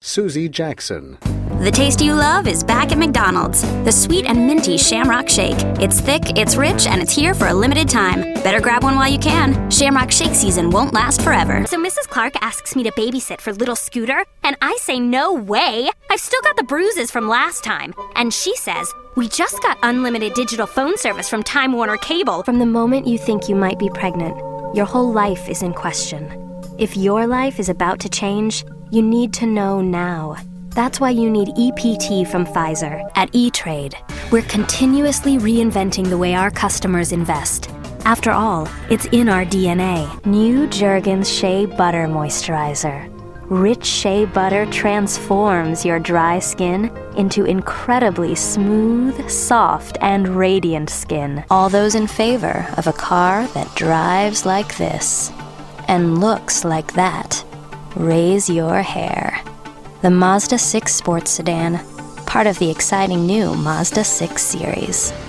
Susie Jackson. The taste you love is back at McDonald's. The sweet and minty Shamrock Shake. It's thick, it's rich, and it's here for a limited time. Better grab one while you can. Shamrock Shake season won't last forever. So Mrs. Clark asks me to babysit for little Scooter, and I say no way. I've still got the bruises from last time. And she says, we just got unlimited digital phone service from Time Warner Cable. From the moment you think you might be pregnant, your whole life is in question. If your life is about to change, you need to know now. That's why you need EPT from Pfizer. At E-Trade, we're continuously reinventing the way our customers invest. After all, it's in our DNA. New Jergens Shea Butter Moisturizer. Rich shea butter transforms your dry skin into incredibly smooth, soft, and radiant skin. All those in favor of a car that drives like this and looks like that. Raise your hair. The Mazda 6 sports sedan, part of the exciting new Mazda 6 series.